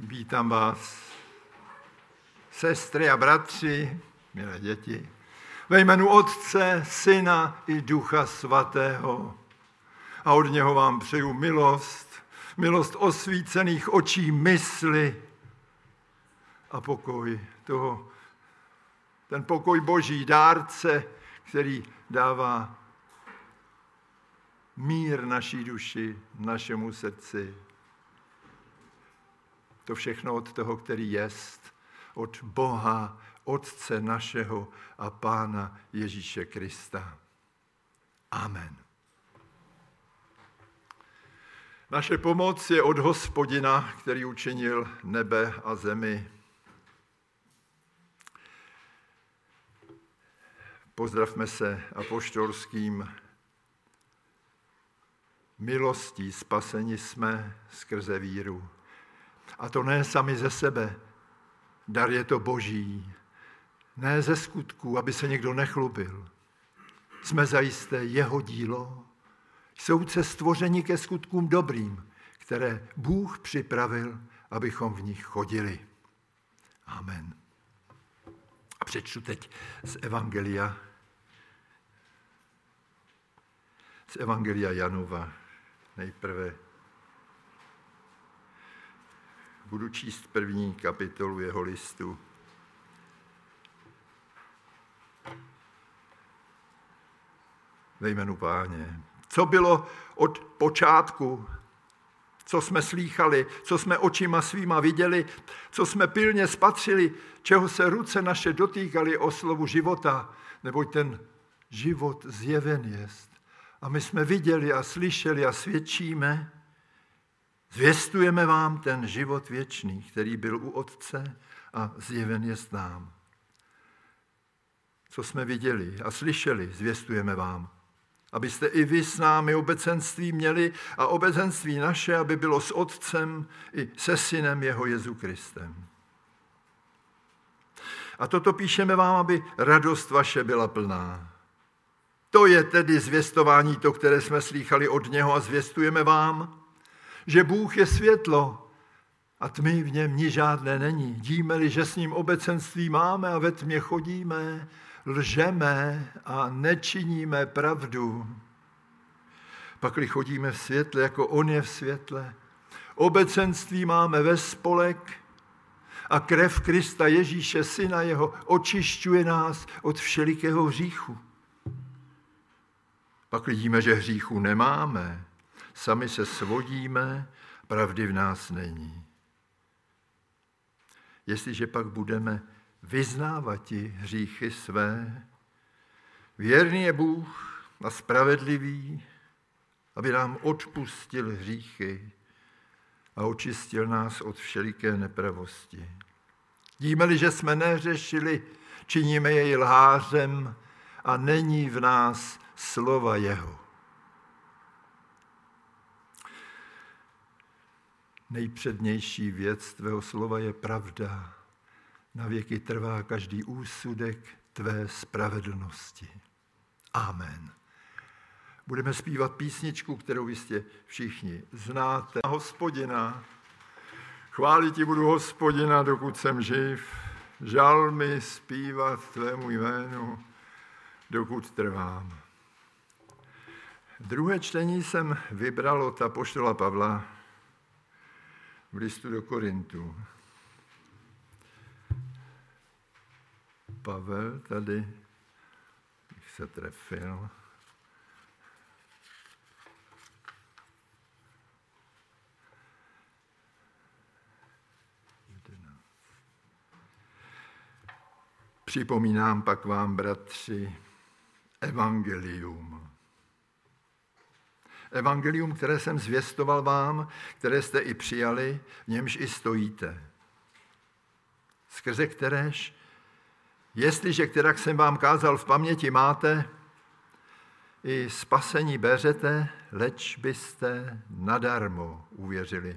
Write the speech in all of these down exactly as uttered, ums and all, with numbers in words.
Vítám vás, sestry a bratři, milé děti, ve jménu Otce, Syna i Ducha Svatého. A od něho vám přeju milost, milost osvícených očí mysli a pokoj toho, ten pokoj Boží dárce, který dává mír naší duši, našemu srdci. To všechno od toho, který jest, od Boha, Otce našeho a Pána Ježíše Krista. Amen. Naše pomoc je od Hospodina, který učinil nebe a zemi. Pozdravme se apoštolským milostí spaseni jsme skrze víru. A to ne sami ze sebe, dar je to Boží, ne ze skutků, aby se někdo nechlubil. Jsme zajisté jeho dílo, jsou stvořeni ke skutkům dobrým, které Bůh připravil, abychom v nich chodili. Amen. A přečtu teď z Evangelia, z Evangelia Janova nejprve. Budu číst první kapitolu jeho listu. Ve jménu Páně. Co bylo od počátku, co jsme slýchali, co jsme očima svýma viděli, co jsme pilně spatřili, čeho se ruce naše dotýkaly o slovu života, neboť ten život zjeven jest. A my jsme viděli a slyšeli a svědčíme, zvěstujeme vám ten život věčný, který byl u Otce a zjeven jest nám. Co jsme viděli a slyšeli, zvěstujeme vám, abyste i vy s námi obecenství měli a obecenství naše, aby bylo s Otcem i se Synem jeho Jezu Kristem. A toto píšeme vám, aby radost vaše byla plná. To je tedy zvěstování to, které jsme slýchali od něho a zvěstujeme vám, že Bůh je světlo a tmy v něm ni žádné není. Díme-li, že s ním obecenství máme a ve tmě chodíme, lžeme a nečiníme pravdu. Pakli chodíme v světle, jako on je v světle. Obecenství máme ve spolek a krev Krista Ježíše, Syna jeho, očišťuje nás od všelikého hříchu. Pak vidíme, že hříchu nemáme, sami se svodíme, pravdy v nás není. Jestliže pak budeme vyznávat hříchy své, věrný je Bůh a spravedlivý, aby nám odpustil hříchy a očistil nás od všeliké nepravosti. Díme-li, že jsme nehřešili, činíme jej lhářem a není v nás slova jeho. Nejpřednější věc tvého slova je pravda. Na věky trvá každý úsudek tvé spravedlnosti. Amen. Budeme zpívat písničku, kterou jistě všichni znáte. Hospodina, chválit ti budu Hospodina, dokud jsem živ, žalmy zpívat tvému jménu, dokud trvám. Druhé čtení jsem vybral od apoštola Pavla v listu do Korintu. Pavel tady, bych se trefil. Připomínám pak vám, bratři, evangelium. Evangelium, které jsem zvěstoval vám, které jste i přijali, v němž i stojíte. Skrze kteréž, jestliže kterak jsem vám kázal v paměti máte, i spasení beřete, leč byste nadarmo uvěřili.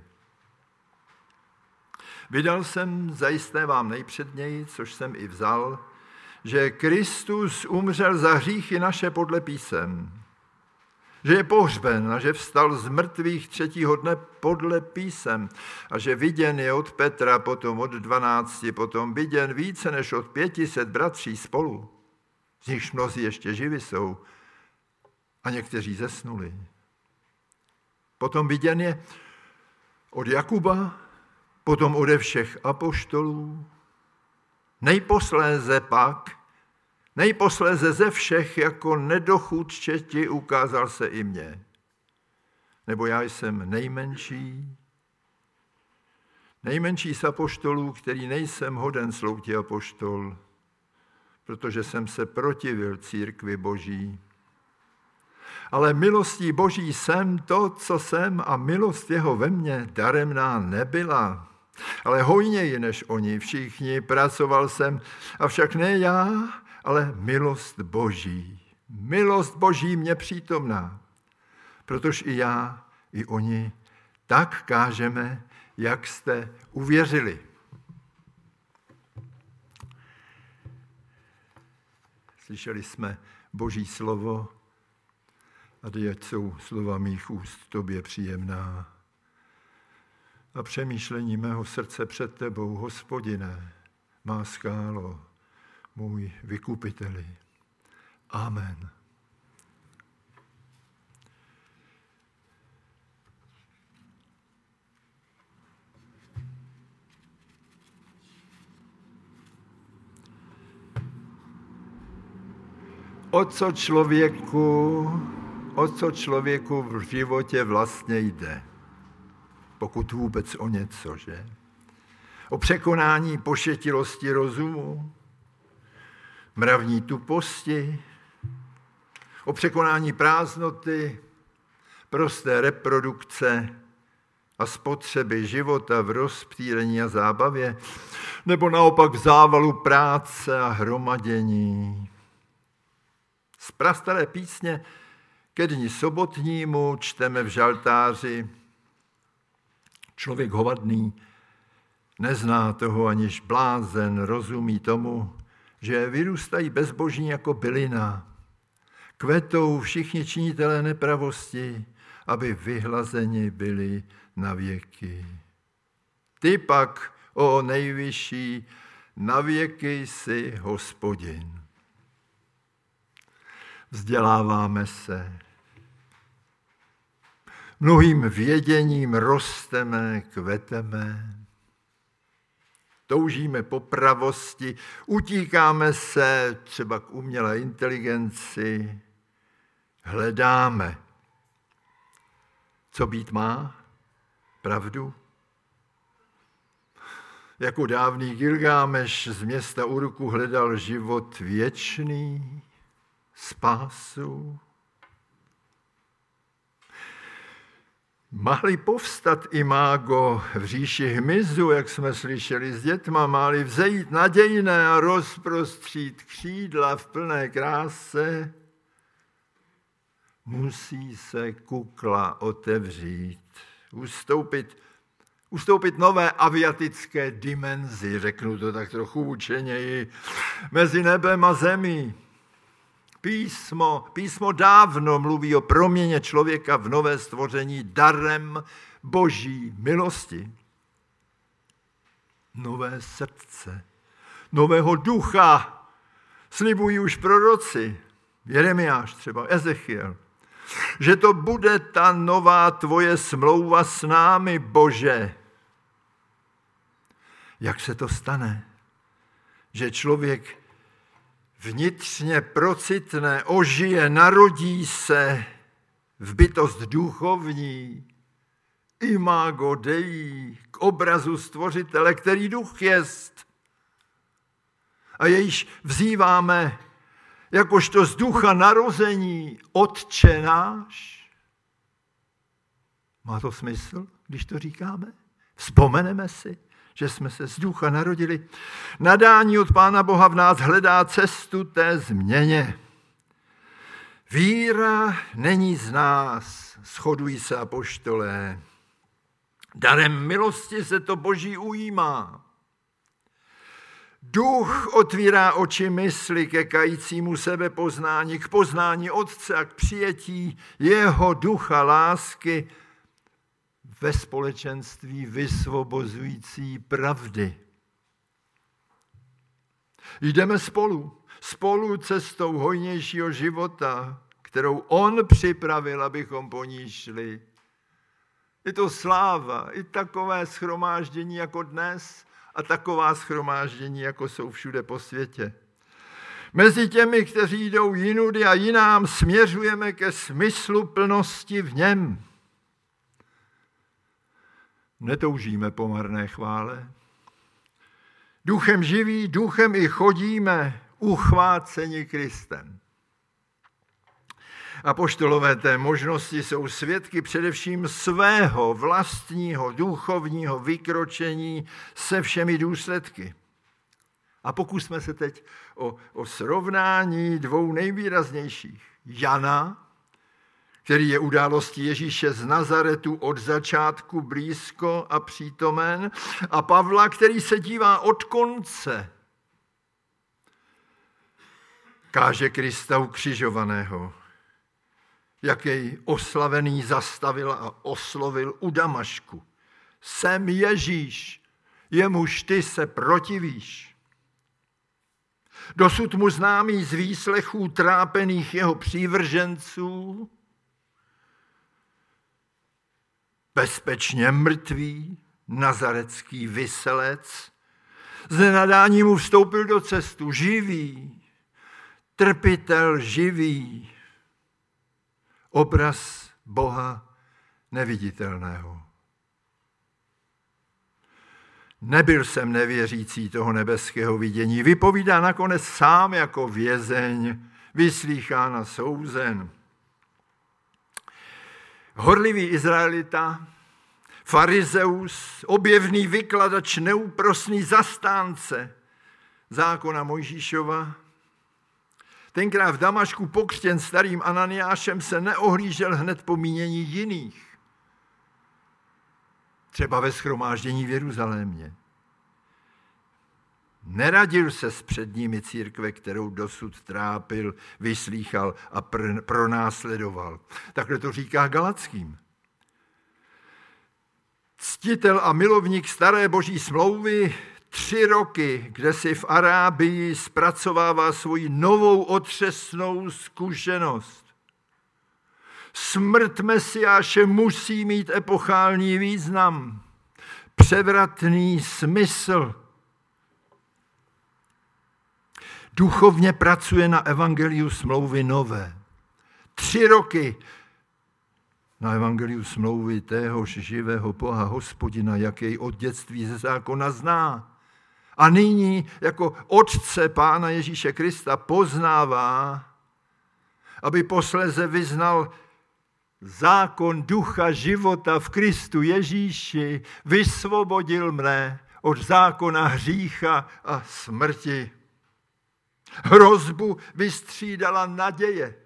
Vydal jsem zajisté vám nejpředněji, což jsem i vzal, že Kristus umřel za hříchy naše podle písem, že je pohřben a že vstal z mrtvých třetího dne podle písem a že viděn je od Petra, potom od dvanácti, potom viděn více než od pětiset bratří spolu. Z nichž mnozí ještě živi jsou a někteří zesnuli. Potom viděn je od Jakuba, potom ode všech apoštolů, nejposléze pak, nejposléze ze všech jako nedochůdčeti ukázal se i mně. Nebo já jsem nejmenší, nejmenší z apoštolů, který nejsem hoden slouti apoštol, protože jsem se protivil církvi Boží. Ale milostí Boží jsem to, co jsem, a milost jeho ve mně daremná nebyla. Ale hojněji než oni všichni pracoval jsem, avšak ne já, ale milost Boží. Milost Boží mě přítomná, protože i já, i oni tak kážeme, jak jste uvěřili. Slyšeli jsme Boží slovo a ať jsou slova mých úst tobě příjemná. A přemýšlení mého srdce před tebou, Hospodine, má skálo, můj vykupiteli. Amen. O co člověku, o co člověku v životě vlastně jde? Pokud vůbec o něco, že? O překonání pošetilosti rozumu, mravní tuposti, o překonání prázdnoty, prosté reprodukce a spotřeby života v rozptýlení a zábavě, nebo naopak v závalu práce a hromadění. Z prastaré písně ke dni sobotnímu čteme v žaltáři: člověk hovadný nezná toho, aniž blázen rozumí tomu, že vyrůstají bezbožní jako bylina. Kvetou všichni činitelé nepravosti, aby vyhlazeni byli na věky. Ty pak, o nejvyšší, na věky jsi Hospodin. Vzděláváme se. Mnohým věděním rosteme, kveteme. Toužíme po pravosti, utíkáme se třeba k umělé inteligenci, hledáme. Co být má? Pravdu? Jako dávný Gilgámeš z města Urku hledal život věčný, spásu. Mohli povstat imágo v říši hmyzu, jak jsme slyšeli s dětma, máli vzejít nadějné a rozprostřít křídla v plné kráse, musí se kukla otevřít, ustoupit, ustoupit nové aviatické dimenzi, řeknu to tak trochu učeněji, mezi nebem a zemí. Písmo, písmo dávno mluví o proměně člověka v nové stvoření darem Boží milosti. Nové srdce, nového ducha slibují už proroci, Jeremiáš třeba, Ezechiel, že to bude ta nová tvoje smlouva s námi, Bože. Jak se to stane, že člověk vnitřně procitne, ožije, narodí se v bytost duchovní, imago Dei, k obrazu stvořitele, který duch jest. A jejíž vzýváme jakožto z ducha narození Otče náš. Má to smysl, když to říkáme? Vzpomeneme si, že jsme se z ducha narodili. Nadání od Pána Boha v nás hledá cestu té změně. Víra není z nás, shodují se apoštolé. Darem milosti se to Boží ujímá. Duch otvírá oči mysli ke kajícímu sebepoznání, k poznání Otce a k přijetí jeho ducha lásky ve společenství vysvobozující pravdy. Jdeme spolu, spolu cestou hojnějšího života, kterou on připravil, abychom po ní šli. Je to sláva, i takové shromáždění jako dnes a taková shromáždění, jako jsou všude po světě. Mezi těmi, kteří jdou jinudy a jinám, směřujeme ke smyslu plnosti v něm. Netoužíme po marné chvále. Duchem živí, duchem i chodíme, uchváceni Kristem. Apoštolové té možnosti jsou svědky především svého vlastního duchovního vykročení se všemi důsledky. A pokusme se teď o, o srovnání dvou nejvýraznějších. Jana, který je událostí Ježíše z Nazaretu od začátku blízko a přítomen, a Pavla, který se dívá od konce. Káže Krista ukřižovaného, jak jej oslavený zastavil a oslovil u Damašku. Jsem Ježíš, jemuž ty se protivíš. Dosud mu známý z výslechů trápených jeho přívrženců, bezpečně mrtvý nazarecký viselec, z nenadání mu vstoupil do cestu živý, trpitel živý, obraz Boha neviditelného. Nebyl jsem nevěřící toho nebeského vidění, vypovídá nakonec sám jako vězeň, vyslýchán a souzen. Horlivý Izraelita, farizeus, objevný vykladač, neúprosný zastánce zákona Mojžíšova, tenkrát v Damašku pokřtěn starým Ananiášem, se neohlížel hned po mínění jiných. Třeba ve shromáždění v Jeruzalémě. Neradil se s předními církve, kterou dosud trápil, vyslýchal a pr- pronásledoval. Takhle to říká Galackým. Ctitel a milovník staré boží smlouvy tři roky, kde si v Arábii zpracovává svoji novou otřesnou zkušenost. Smrt Mesiáše musí mít epochální význam, převratný smysl. Duchovně pracuje na evangeliu smlouvy nové. Tři roky na evangeliu smlouvy téhož živého Boha Hospodina, jaký od dětství ze zákona zná. A nyní jako Otce Pána Ježíše Krista poznává, aby posléze vyznal zákon ducha života v Kristu Ježíši, vysvobodil mne od zákona hřícha a smrti. Hrozbu vystřídala naděje.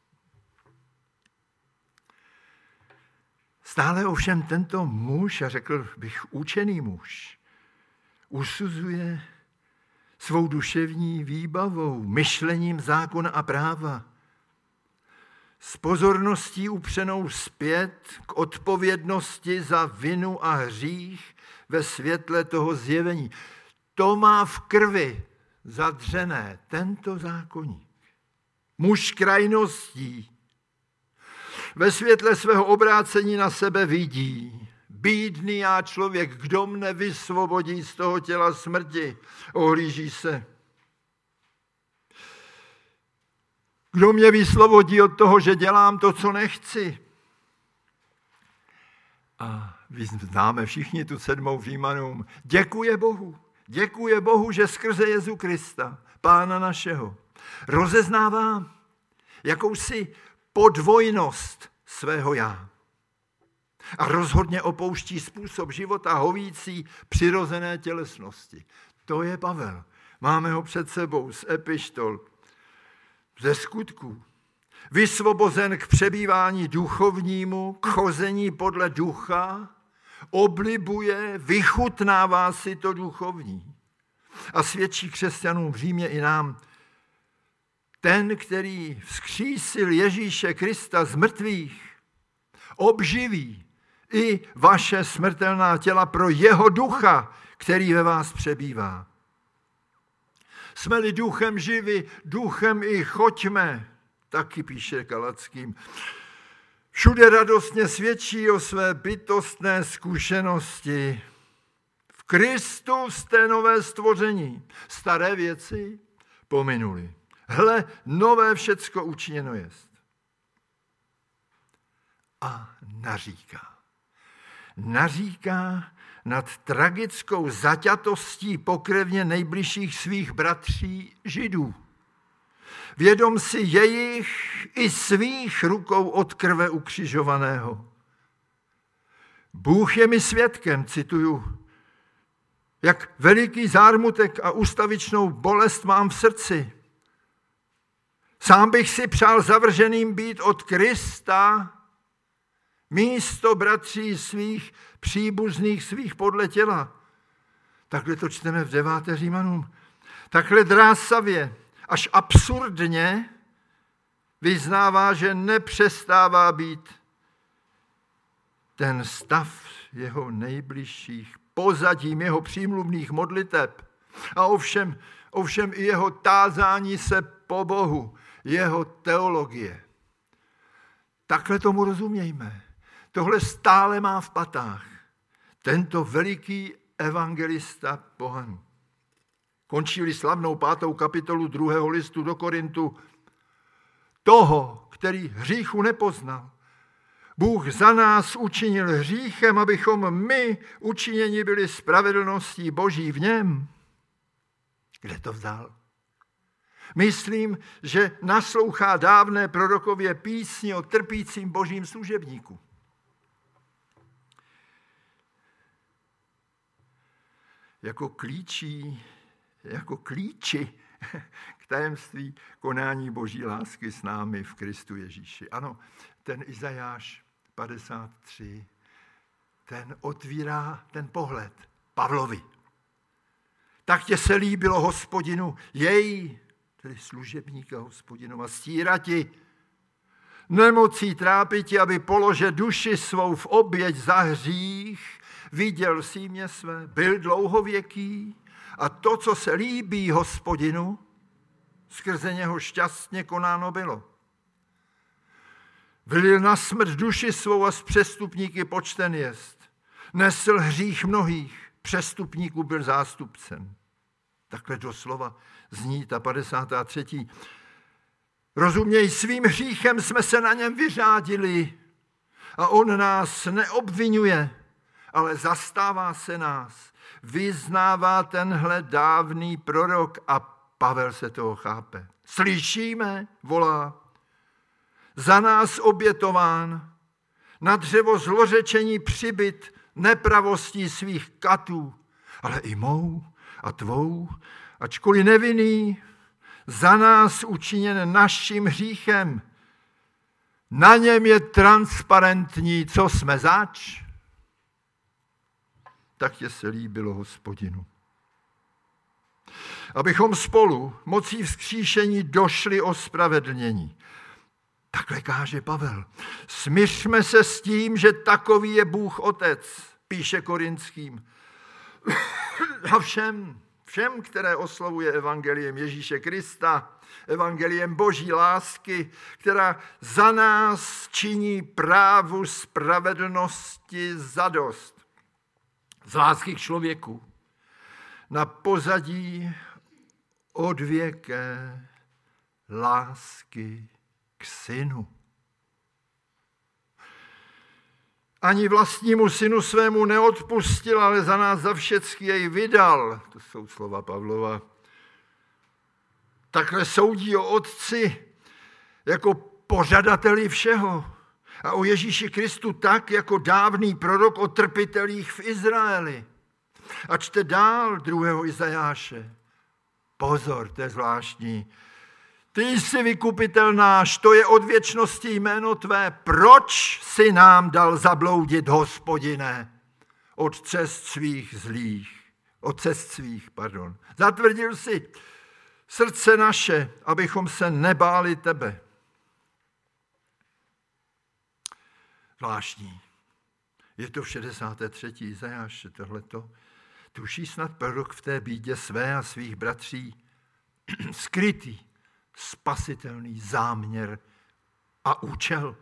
Stále ovšem tento muž, a řekl bych učený muž, usuzuje svou duševní výbavou, myšlením zákona a práva, s pozorností upřenou zpět k odpovědnosti za vinu a hřích ve světle toho zjevení. To má v krvi zadřené tento zákoník. Muž krajností ve světle svého obrácení na sebe vidí. Bídný já člověk, kdo mne vysvobodí z toho těla smrti, ohlíží se. Kdo mě vysvobodí od toho, že dělám to, co nechci? A známe všichni tu sedmou Římanům. Děkuje Bohu. Děkuje Bohu, že skrze Jezu Krista, Pána našeho, rozeznává jakousi podvojnost svého já. A rozhodně opouští způsob života hovící přirozené tělesnosti. To je Pavel. Máme ho před sebou z epištol, ze skutků. Vysvobozen k přebývání duchovnímu, k chození podle ducha, oblibuje, vychutnává si to duchovní. a svědčí křesťanům v Římě i nám. Ten, který vzkřísil Ježíše Krista z mrtvých, obživí i vaše smrtelná těla pro jeho ducha, který ve vás přebývá. Jsme-li duchem živi, duchem i choďme, taky píše Galackým. Všude radostně svědčí o své bytostné zkušenosti. V Kristu jste nové stvoření. Staré věci pominuly. Hle, nové všecko učiněno jest. A naříká. Naříká nad tragickou zaťatostí pokrevně nejbližších svých bratří Židů. Vědom si jejich i svých rukou od krve ukřižovaného. Bůh je mi svědkem, cituju, jak veliký zármutek a ustavičnou bolest mám v srdci. Sám bych si přál zavrženým být od Krista místo bratří svých, příbuzných svých podle těla. Takhle to čteme v deváté Římanům. Takhle drásavě, až absurdně vyznává, že nepřestává být ten stav jeho nejbližších pozadím jeho přímluvných modliteb a ovšem, ovšem i jeho tázání se po Bohu, jeho teologie. Takhle tomu rozumějme. Tohle stále má v patách tento veliký evangelista pohanů. Končí-li slavnou pátou kapitolu druhého listu do Korintu, toho, který hříchu nepoznal, Bůh za nás učinil hříchem, abychom my učiněni byli spravedlností Boží v něm. Kde to vzal? Myslím, že naslouchá dávné prorokově písni o trpícím božím služebníku. Jako klíčí, jako klíči k tajemství konání boží lásky s námi v Kristu Ježíši. Ano, ten Izajáš padesát tři, ten otvírá ten pohled Pavlovi. Tak tě se líbilo Hospodinu, jej, tedy služebníka Hospodinova, stírati, nemocí trápiti, aby položil duši svou v oběť za hřích, viděl símě své, byl dlouhověký a to, co se líbí Hospodinu, skrze něho šťastně konáno bylo. Vylil na smrt duši svou a z přestupníky počten jest. Nesl hřích mnohých, přestupníků byl zástupcem. Takhle doslova zní ta padesátá třetí. Rozuměj, svým hříchem jsme se na něm vyřádili a on nás neobvinuje, ale zastává se nás. Vyznává tenhle dávný prorok a Pavel se toho chápe. Slyšíme, volá, za nás obětován, na dřevo zlořečení přibyt nepravostí svých katů, ale i mou a tvou, ačkoliv nevinný, za nás učiněn naším hříchem. Na něm je transparentní, co jsme zač. Tak tě se líbilo Hospodinu. Abychom spolu mocí vzkříšení došli o spravedlnění. Takhle káže Pavel. Smířme se s tím, že takový je Bůh Otec, píše Korinským. A všem, všem, které oslovuje evangeliem Ježíše Krista, evangeliem Boží lásky, která za nás činí právu spravedlnosti zadost. Z lásky k člověku. Na pozadí odvěké lásky k synu. Ani vlastnímu synu svému neodpustil, ale za nás za všecky jej vydal. To jsou slova Pavlova. Takhle soudí o otci jako pořadateli všeho a o Ježíši Kristu tak, jako dávný prorok o trpitelích v Izraeli. A čte dál druhého Izajáše. Pozor, to je zvláštní. Ty jsi vykupitel náš, to je od věčnosti jméno tvé. Proč jsi nám dal zabloudit, Hospodine, od cest svých zlých? otcestvích, pardon. Zatvrdil si srdce naše, abychom se nebáli tebe. Zvláštní. Je to v šedesáté třetí Izajáše tohleto. Tuší snad prorok v té bídě své a svých bratří skrytý, spasitelný záměr a účel.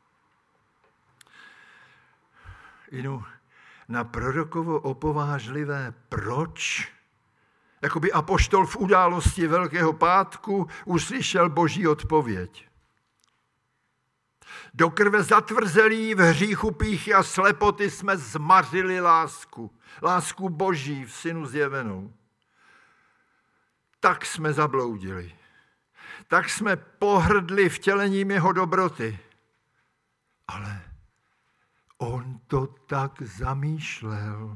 Inu, na prorokovo opovážlivé proč, jakoby apoštol v události Velkého pátku uslyšel Boží odpověď. Do krve zatvrzelí v hříchu pýchy a slepoty jsme zmařili lásku. Lásku Boží v Synu zjevenou. Tak jsme zabloudili. Tak jsme pohrdli vtělením jeho dobroty. Ale on to tak zamýšlel.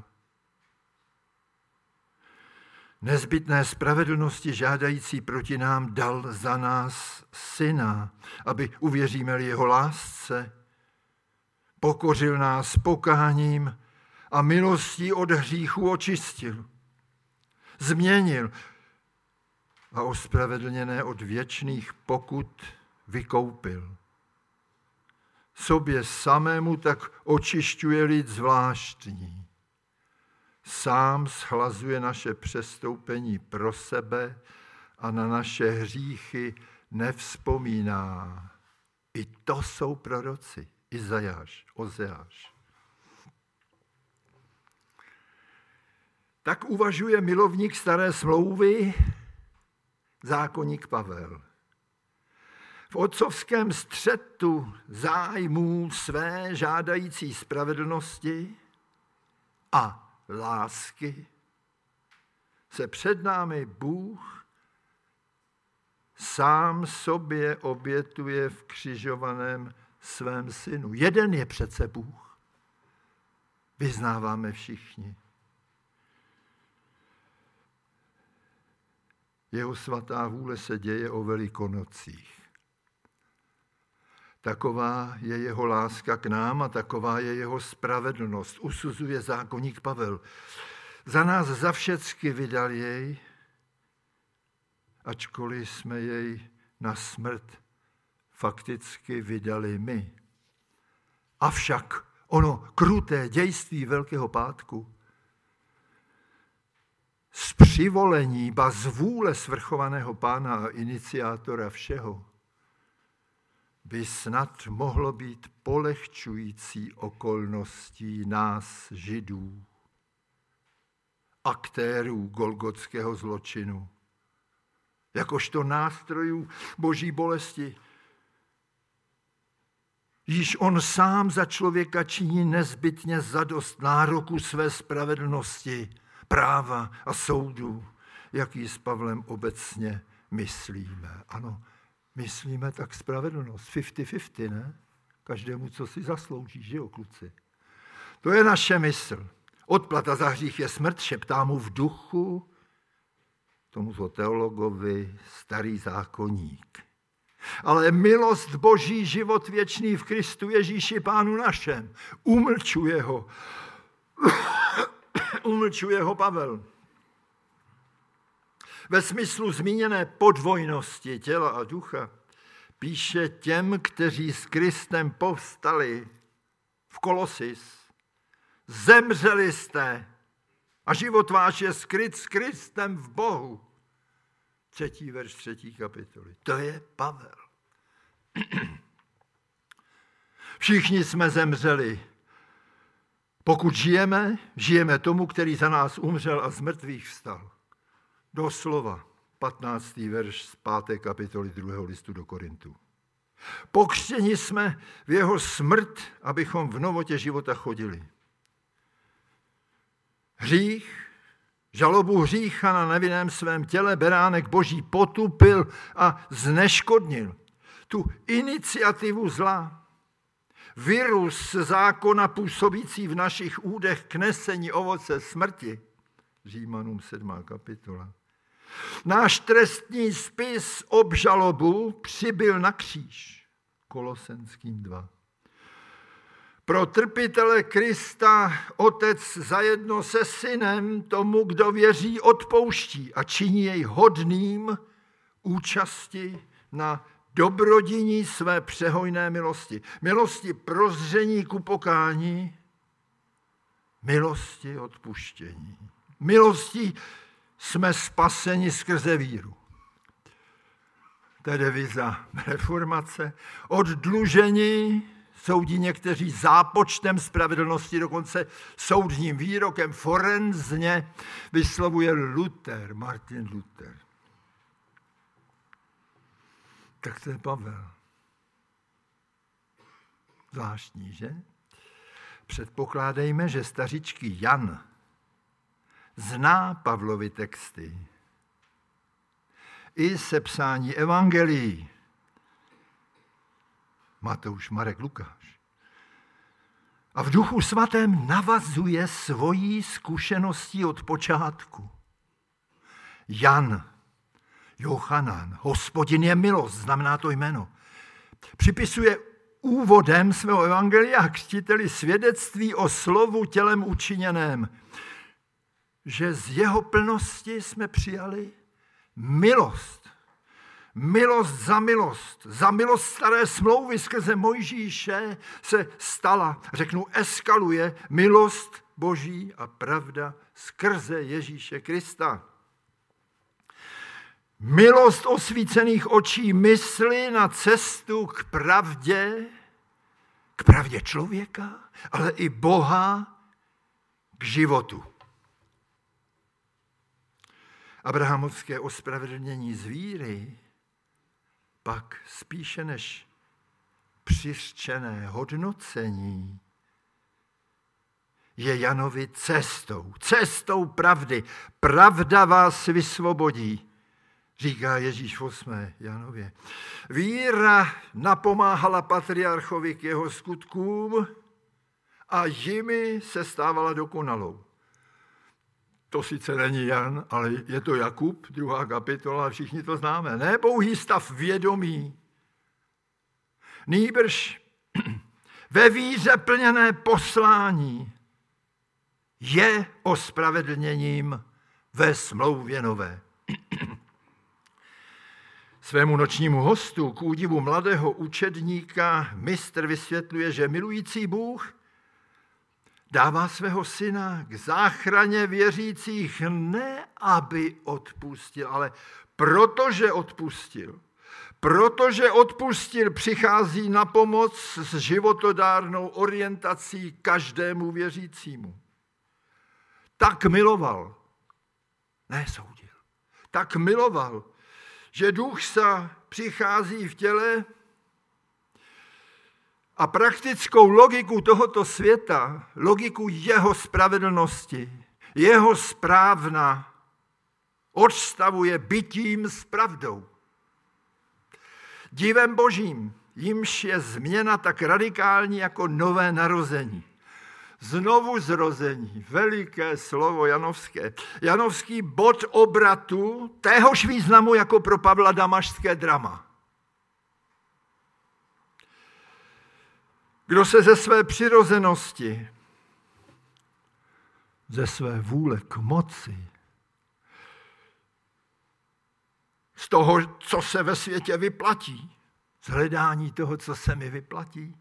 Nezbytné spravedlnosti žádající proti nám dal za nás syna, aby uvěříme-li jeho lásce, pokořil nás pokáním a milostí od hříchu očistil, změnil a ospravedlněné od věčných pokut vykoupil. Sobě samému tak očišťuje lid zvláštní. Sám schlazuje naše přestoupení pro sebe a na naše hříchy nevzpomíná. I to jsou proroci. Izajáš, Ozeáš. Tak uvažuje milovník staré smlouvy, zákoník Pavel. V otcovském střetu zájmů své žádající spravedlnosti a lásky se před námi Bůh sám sobě obětuje v křižovaném svém synu. Jeden je přece Bůh. Vyznáváme všichni. Jeho svatá vůle se děje o Velikonocích. Taková je jeho láska k nám a taková je jeho spravedlnost. Usuzuje zákoník Pavel. Za nás za všecky vydal jej, ačkoliv jsme jej na smrt fakticky vydali my. Avšak ono kruté dějství Velkého pátku z přivolení, ba z vůle svrchovaného Pána a iniciátora všeho by snad mohlo být polehčující okolností nás, Židů, aktérů golgotského zločinu, jakožto nástrojů Boží bolesti. Již on sám za člověka činí nezbytně zadost nároku své spravedlnosti, práva a soudu, jaký s Pavlem obecně myslíme. Ano, myslíme tak spravedlnost, padesát na padesát, ne? Každému, co si zaslouží, že jo, kluci? To je naše mysl. Odplata za hřích je smrt, šeptá mu v duchu tomuto teologovi starý zákoník. Ale milost Boží, život věčný v Kristu Ježíši Pánu našem, umlčuje ho. umlčuje ho Pavel. Ve smyslu zmíněné podvojnosti těla a ducha píše těm, kteří s Kristem povstali v Kolosis. Zemřeli jste a život váš je skryt s Kristem v Bohu. Třetí verš třetí kapitoly. To je Pavel. Všichni jsme zemřeli. Pokud žijeme, žijeme tomu, který za nás umřel a z mrtvých vstal. Doslova patnáctý verš z páté kapitoly druhého listu do Korintů. Pokřtěni jsme v jeho smrt, abychom v novotě života chodili. Hřích, žalobu hřícha na nevinném svém těle beránek Boží potupil a zneškodnil. Tu iniciativu zla, virus zákona působící v našich údech k nesení ovoce smrti, Římanům sedmá kapitola. Náš trestní spis obžalobu přibyl na kříž, Kolosenským dva. Pro trpitele Krista Otec zajedno se Synem tomu, kdo věří, odpouští a činí jej hodným účasti na dobrodiní své přehojné milosti. Milosti prozření ku pokání, milosti odpuštění. Milostí jsme spaseni skrze víru. To je deviza reformace. Oddlužení soudí někteří zápočtem spravedlnosti, dokonce soudním výrokem, forenzně vyslovuje Luther, Martin Luther. Tak to je Pavel. Zvláštní, že? Předpokládejme, že stařičky Jan zná Pavlovy texty i sepsání evangelií. Matouš, Marek, Lukáš. A v Duchu svatém navazuje svojí zkušeností od počátku. Jan, Jochanan, Hospodin je milost, znamená to jméno. Připisuje úvodem svého evangelia křtiteli svědectví o slovu tělem učiněném, že z jeho plnosti jsme přijali milost. Milost za milost. Za milost staré smlouvy skrze Mojžíše se stala, řeknu, eskaluje milost Boží a pravda skrze Ježíše Krista. Milost osvícených očí mysli na cestu k pravdě, k pravdě člověka, ale i Boha k životu. Abrahamovské ospravedlnění z víry pak spíše než přiřčené hodnocení je Janovi cestou, cestou pravdy. Pravda vás vysvobodí, říká Ježíš v osmé Janově. Víra napomáhala patriarchovi k jeho skutkům a jimi se stávala dokonalou. To sice není Jan, ale je to Jakub, druhá kapitola, všichni to známe. Ne pouhý stav vědomí, nýbrž ve víře plněné poslání je ospravedlněním ve smlouvě nové. Svému nočnímu hostu k údivu mladého učedníka mistr vysvětluje, že milující Bůh dává svého syna k záchraně věřících ne, aby odpustil, ale protože odpustil. Protože odpustil, přichází na pomoc s životodárnou orientací každému věřícímu. Tak miloval, ne soudil, tak miloval, že Duch se přichází v těle a praktickou logiku tohoto světa, logiku jeho spravedlnosti, jeho správna, odstavuje bytím s pravdou. Divem Božím, jimž je změna tak radikální jako nové narození. Znovu zrození, veliké slovo janovské. Janovský bod obratu téhož významu jako pro Pavla damašské drama. Kdo se ze své přirozenosti, ze své vůle k moci, z toho, co se ve světě vyplatí, z hledání toho, co se mi vyplatí,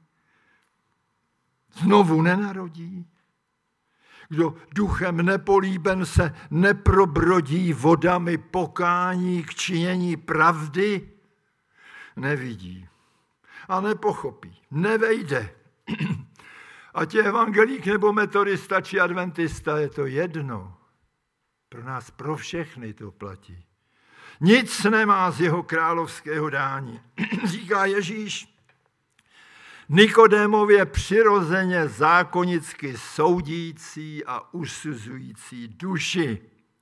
znovu nenarodí. Kdo duchem nepolíben se neprobrodí vodami pokání k činění pravdy, nevidí a nepochopí, nevejde. Ať je evangelík nebo metodista či adventista, je to jedno. Pro nás, pro všechny to platí. Nic nemá z jeho královského dání. Říká Ježíš Nikodémově přirozeně zákonicky soudící a usuzující duši.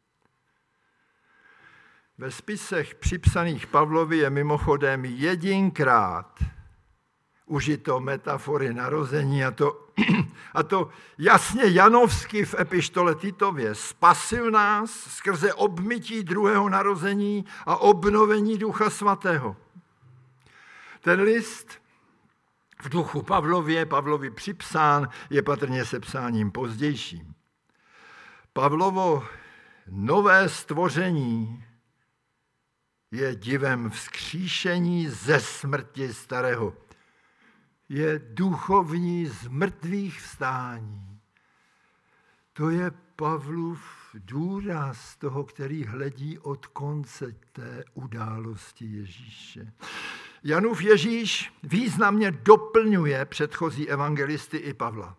Ve spisech připsaných Pavlovi je mimochodem jedinkrát užito metafory narození, a to, a to jasně janovsky v epištole Titově. Spasil nás skrze obmytí druhého narození a obnovení Ducha Svatého. Ten list v duchu Pavlově, Pavlovi připsán, je patrně sepsáním pozdějším. Pavlovo nové stvoření je divem vzkříšení ze smrti starého. Je duchovní z mrtvých vstání. To je Pavlův důraz toho, který hledí od konce té události Ježíše. Janův Ježíš významně doplňuje předchozí evangelisty i Pavla.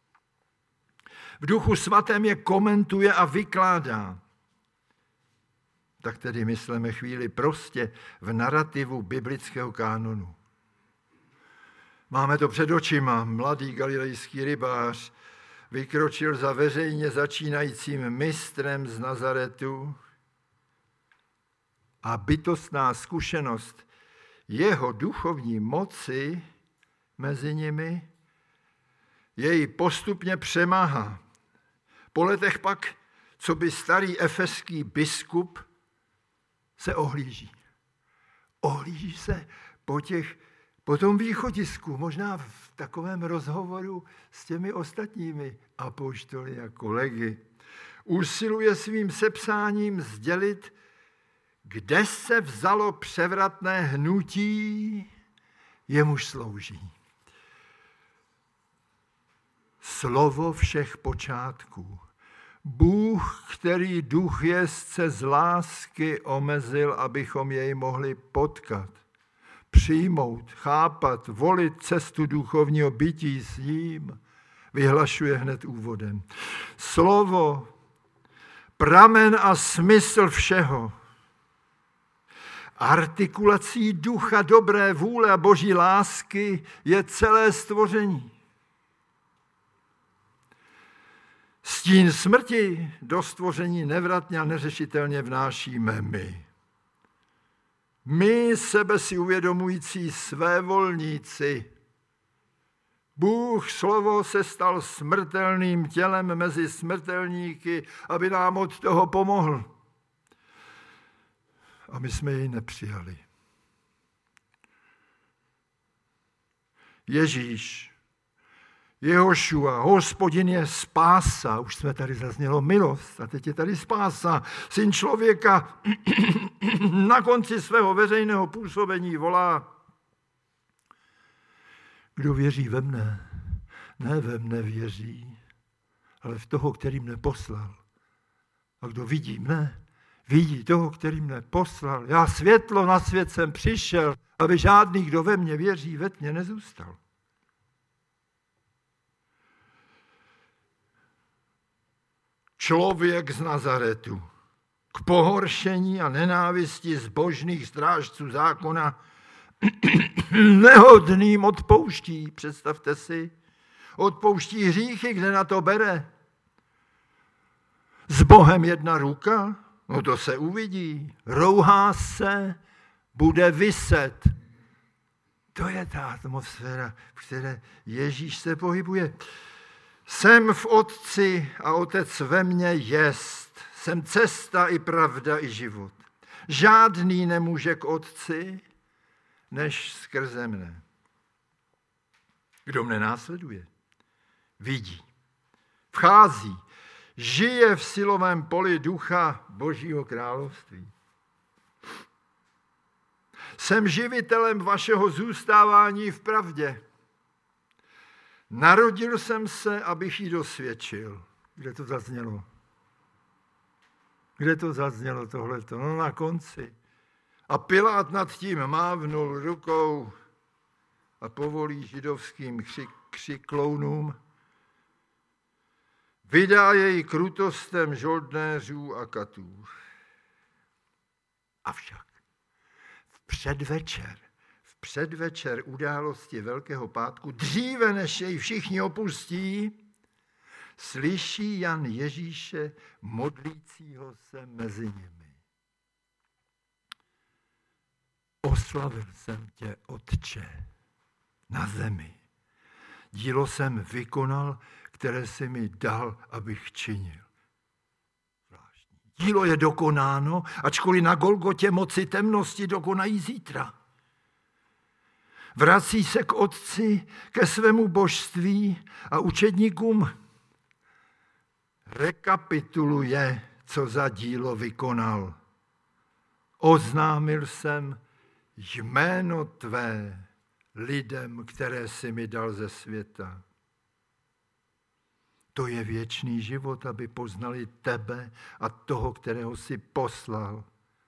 V Duchu svatém je komentuje a vykládá. Tak tedy myslíme chvíli prostě v narrativu biblického kánonu. Máme to před očima. Mladý galilejský rybář vykročil za veřejně začínajícím mistrem z Nazaretu a bytostná zkušenost jeho duchovní moci mezi nimi jej postupně přemáhá. Po letech pak, co by starý efeský biskup se ohlíží. Ohlíží se po, těch, po tom východisku, možná v takovém rozhovoru s těmi ostatními apoštoly a kolegy. Usiluje svým sepsáním sdělit, kde se vzalo převratné hnutí, jemuž slouží. Slovo všech počátků. Bůh, který duch jezdce z lásky omezil, abychom jej mohli potkat, přijmout, chápat, volit cestu duchovního bytí s ním, vyhlašuje hned úvodem. Slovo, pramen a smysl všeho, artikulací ducha dobré vůle a boží lásky je celé stvoření. Stín smrti do stvoření nevratně a neřešitelně vnášíme my. My, sebe si uvědomující svévolníci. Bůh slovo se stal smrtelným tělem mezi smrtelníky, aby nám od toho pomohl. A my jsme jej nepřijali. Ježíš, Jehošua, Hospodin je spása, už jsme tady zaznělo milost, a teď je tady spása. Syn člověka na konci svého veřejného působení volá, kdo věří ve mne, ne ve mne věří, ale v toho, který mne poslal. A kdo vidí mne, vidí toho, který mne poslal. Já světlo na svět jsem přišel, aby žádný, kdo ve mně věří, ve tmě nezůstal. Člověk z Nazaretu k pohoršení a nenávisti zbožných strážců zákona nehodným odpouští, představte si, odpouští hříchy, kde na to bere. S Bohem jedna ruka, no to se uvidí, rouhá se, bude viset. To je ta atmosféra, v které Ježíš se pohybuje. Jsem v Otci a Otec ve mně jest. Jsem cesta i pravda i život. Žádný nemůže k Otci, než skrze mne. Kdo mne následuje, vidí, vchází, žije v silovém poli ducha Božího království. Jsem živitelem vašeho zůstávání v pravdě. Narodil jsem se, abych ji dosvědčil. Kde to zaznělo? Kde to zaznělo tohleto? No na konci. A Pilát nad tím mávnul rukou a povolí židovským křik, křiklounům. Vydá jej krutostem žoldnéřů a katů. Avšak v předvečer, v předvečer události Velkého pátku, dříve než jej všichni opustí, slyší Jan Ježíše modlícího se mezi nimi. Oslavil jsem tě, Otče, na zemi. Dílo jsem vykonal, které jsi mi dal, abych činil. Zvláštní. Dílo je dokonáno, ačkoliv na Golgotě moci temnosti dokonají zítra. vrací se k Otci, ke svému božství a učedníkům rekapituluje, co za dílo vykonal. Oznámil jsem jméno tvé lidem, které jsi mi dal ze světa. To je věčný život, aby poznali tebe a toho, kterého jsi poslal.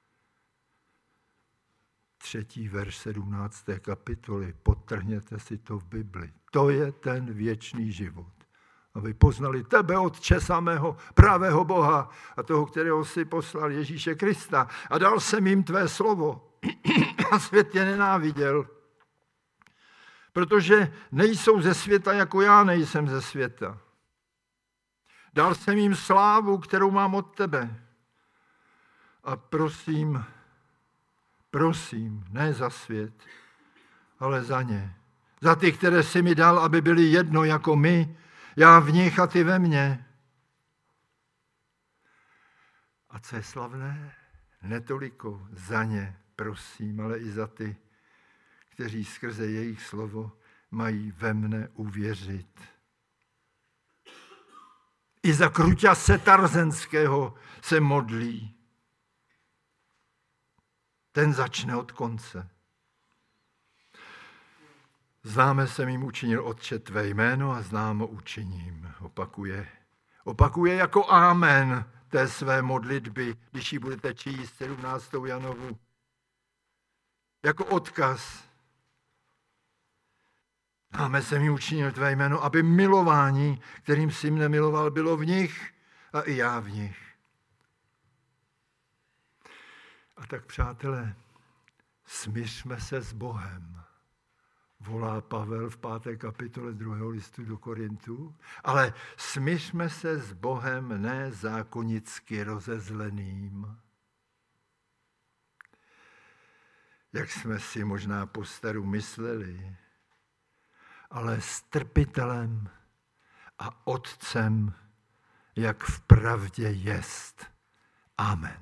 Třetí verš sedmnácté kapitoly, podtrhněte si to v Bibli. To je ten věčný život. Aby poznali tebe, Otče samého, pravého Boha a toho, kterého jsi poslal, Ježíše Krista. A dal jsem jim tvé slovo a svět je nenáviděl. Protože nejsou ze světa, jako já nejsem ze světa. Dal jsem jim slávu, kterou mám od tebe. A prosím, prosím, ne za svět, ale za ně. Za ty, které jsi mi dal, aby byli jedno jako my, já v nich a ty ve mně. A co je slavné? Netoliko za ně, prosím, ale i za ty, kteří skrze jejich slovo mají ve mne uvěřit. I za Kruťase Tarzenského se modlí. Ten začne od konce. Známe jsem jim učinil, Otče, tvé jméno a známo učiním. Opakuje. Opakuje jako amen té své modlitby, když ji budete číst sedmnáctou Janovu. Jako odkaz. Známe jsem jim učinil tvé jméno, aby milování, kterým jsi mne miloval, bylo v nich a i já v nich. A tak, přátelé, smířme se s Bohem, volá Pavel v páté kapitole druhého listu do Korintů, ale smířme se s Bohem ne zákonicky rozezleným, jak jsme si možná po staru mysleli, ale s trpitelem a otcem, jak v pravdě jest. Amen.